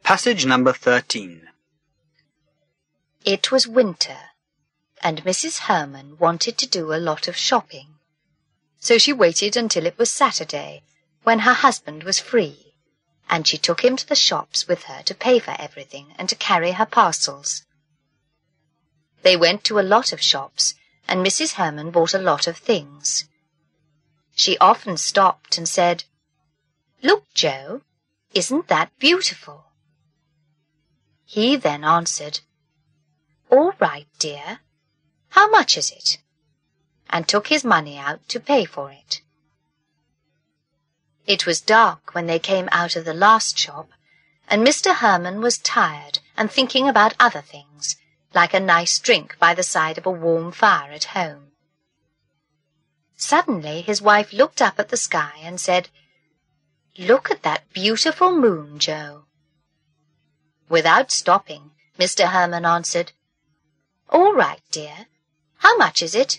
Passage number 13. It was winter, and Mrs. Herman wanted to do a lot of shopping. So she waited until it was Saturday, when her husband was free, and she took him to the shops with her to pay for everything and to carry her parcels. They went to a lot of shops, and Mrs. Herman bought a lot of things. She often stopped and said, "Look, Joe, isn't that beautiful?" He then answered, "All right, dear. How much is it?" and took his money out to pay for it. It was dark when they came out of the last shop, and Mr. Herman was tired and thinking about other things, like a nice drink by the side of a warm fire at home. Suddenly his wife looked up at the sky and said, "Look at that beautiful moon, Joe." Without stopping, Mr. Herman answered, "All right, dear. How much is it?"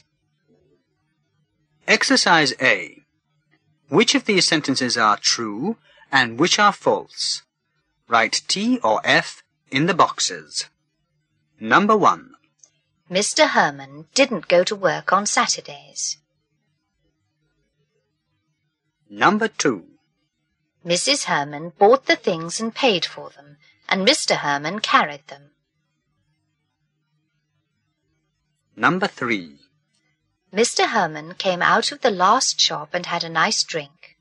Exercise A. Which of these sentences are true and which are false? Write T or F in the boxes. Number 1. Mr. Herman didn't go to work on Saturdays. Number 2. Mrs. Herman bought the things and paid for them, and Mr. Herman carried them. Number 3. Mr. Herman came out of the last shop and had a nice drink.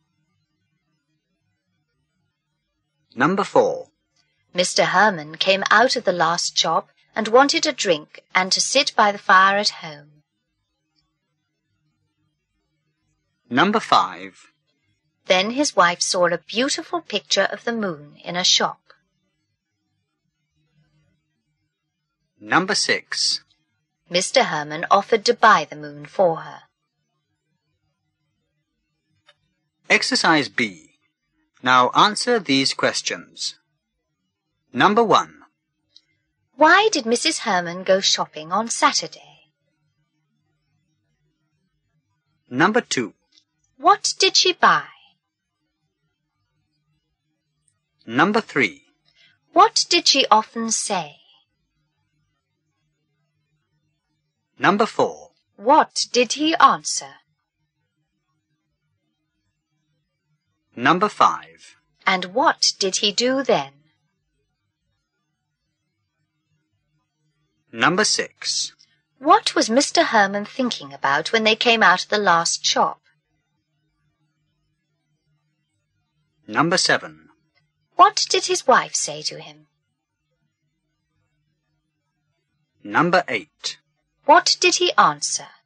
Number 4. Mr. Herman came out of the last shop and wanted a drink and to sit by the fire at home. Number 5. Then his wife saw a beautiful picture of the moon in a shop. Number 6. Mr. Herman offered to buy the moon for her. Exercise B. Now answer these questions. Number 1. Why did Mrs. Herman go shopping on Saturday? Number 2. What did she buy? Number 3. What did she often say? Number 4. What did he answer? Number 5. And what did he do then? Number 6. What was Mr. Herman thinking about when they came out of the last shop? Number 7. What did his wife say to him? Number 8. What did he answer?